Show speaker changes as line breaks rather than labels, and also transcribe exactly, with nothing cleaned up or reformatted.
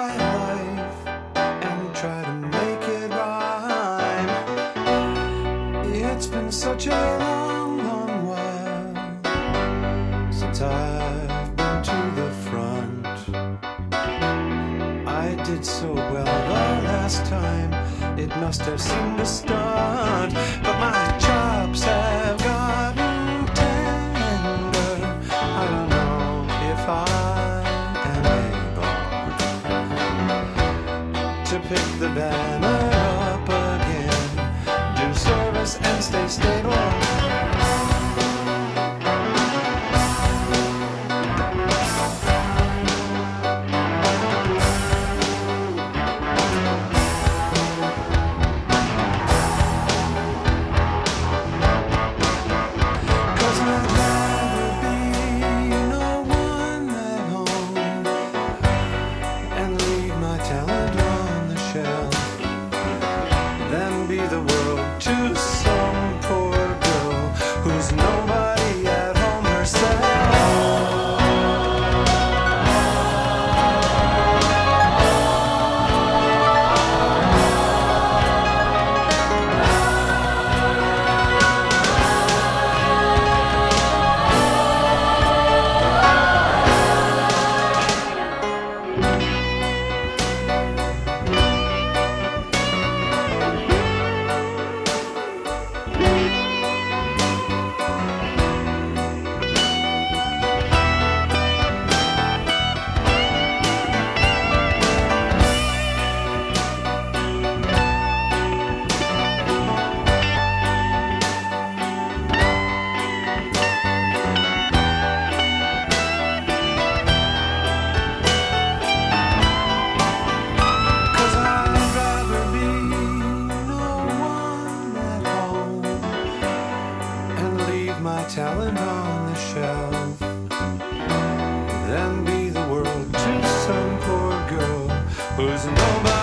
my life and try to make it rhyme. It's been such a long, long while since I've been to the front. I did so well the last time, it must have seemed a stunt, but my chops have gotten tender. I don't know if I am able to pick the banner up again, do service and stay stable. My talent on the shelf, then be the world to some poor girl who's nobody.